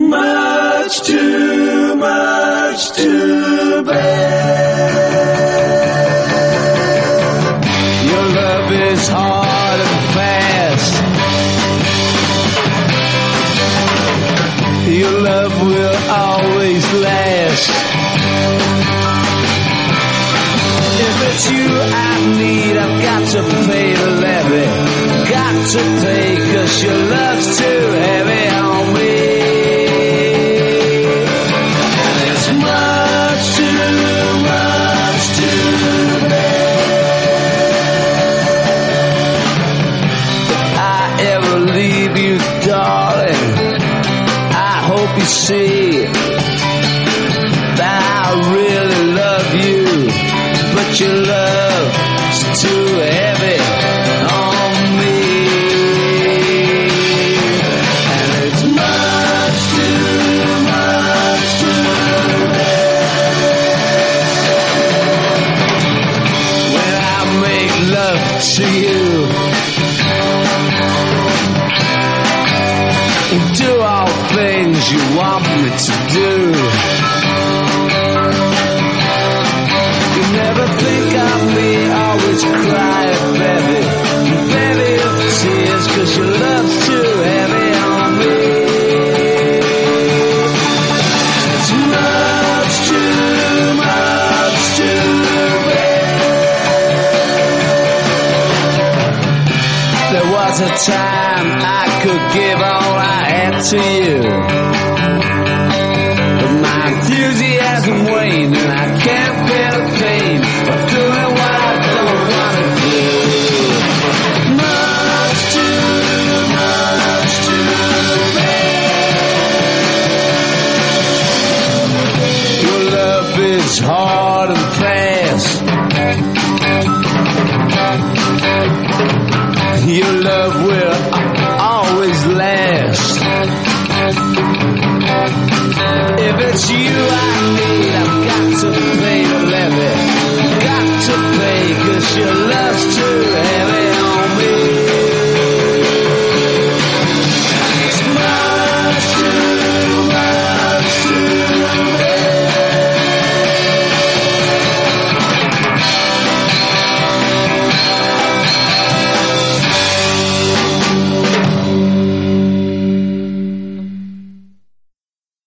much to bear. Your love is hard and fast. Your love will always last. If it's you I need, I've got to pay the levy. Got to pay 'cause your love's too heavy on me. And it's much to bear. If I ever leave you, darling, I hope you see that I really love you. But your love's too heavy on me. And it's much to bear. When I make love to you, do all things you want me to do. Never think of me, always cry, baby. Baby of tears, 'cause your love's too heavy on me. It's much to bear. There was a time I could give all I had to you, but my enthusiasm waned and I can't bear the pain of doing what I don't want to do. Much to bear. Your love is hard and fast. Your love will always last. If it's you I need, I've got to pay the levy. Got to pay 'cause your love's too heavy.